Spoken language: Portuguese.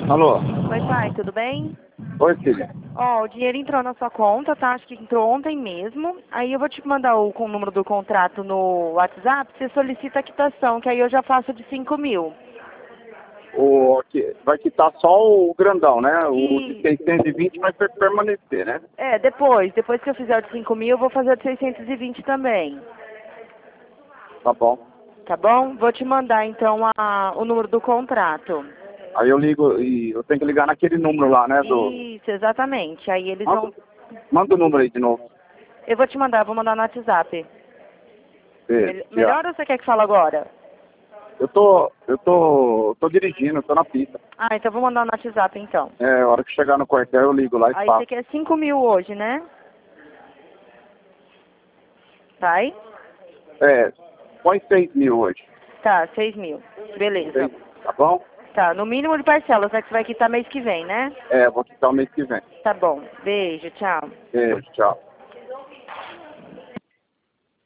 Alô? Oi, pai, tudo bem? Oi, filha. Ó, o dinheiro entrou na sua conta, tá? Acho que entrou ontem mesmo. Aí eu vou te mandar o número do contrato no WhatsApp. Você solicita a quitação, que aí eu já faço de 5.000. Vai quitar só o grandão, né? O de E, 620 vai permanecer, né? depois que eu fizer o de 5.000, eu vou fazer o de 620 também. Tá bom. Tá bom? Vou te mandar, então, o número do contrato. Aí eu ligo e eu tenho que ligar naquele número lá, né? Isso, exatamente. Aí eles vão... Manda o número aí de novo. Eu vou te mandar, vou mandar no WhatsApp. Beijo. Tchau. Melhor ou você quer que fale agora? Eu tô dirigindo, eu tô na pista. Ah, então vou mandar no WhatsApp, então. A hora que chegar no quartel eu ligo lá e Aí você faço. quer 5.000 hoje, né? Vai? Põe 6.000 hoje. Tá, 6.000. Beleza. Tá bom? Tá, no mínimo de parcelas, né? Que você vai quitar mês que vem, né? Vou quitar o mês que vem. Tá bom. Beijo, tchau. Beijo, tchau.